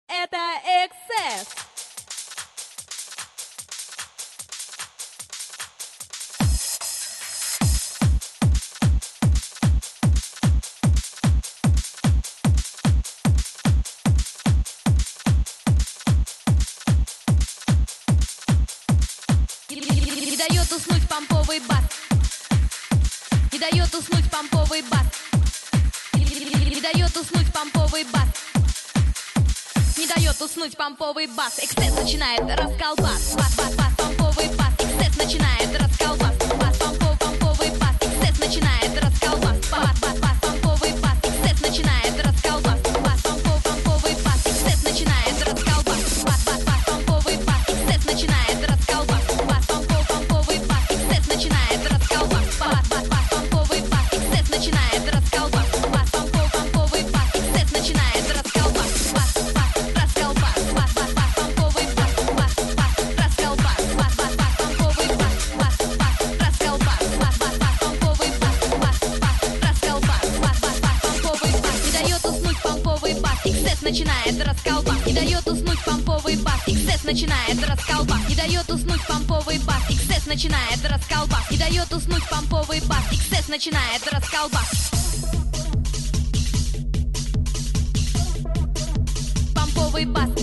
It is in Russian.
Это эксцесс. Не дает уснуть помповый бас. Не дает уснуть помповый бас. Не дает уснуть помповый бас. Не дает уснуть помповый бас. Эксцесс начинает расколбас. Бас, бас, бас, помповый бас. Эксцесс начинает расколбас. Бас, помповый бас. Эксцесс начинает расколбас. Бас, бас, бас, помповый бас. Эксцесс начинает расколбас. Бас, помповый бас. Эксцесс начинает расколбас. Бас, бас, бас, помповый бас. Эксцесс начинает расколбас. Бас, помповый бас. Эксцесс начинает расколбас. Бас, бас, бас, помповый бас. Эксцесс начинает расколбас. Бас, помповый бас. Эксцесс начинает расколбас. Бас, бас, расколбас. Бас, бас, бас, помповый бас. Бас, бас, расколбас. Бас, бас, бас, помповый бас. Бас, бас, расколбас. Бас, бас, бас, помповый бас. Бас, бас, расколбас. Бас, бас, бас, помповый бас. Не дает уснуть помповый бас. Эксцесс начинает расколбас. Не дает уснуть помповый бас. Эксцесс начинает расколбас. Не дает уснуть помповый бас. Эксцесс начинает расколбас. Не дает уснуть помповый бас. Эксцесс начинает расколбас. Помповый бас.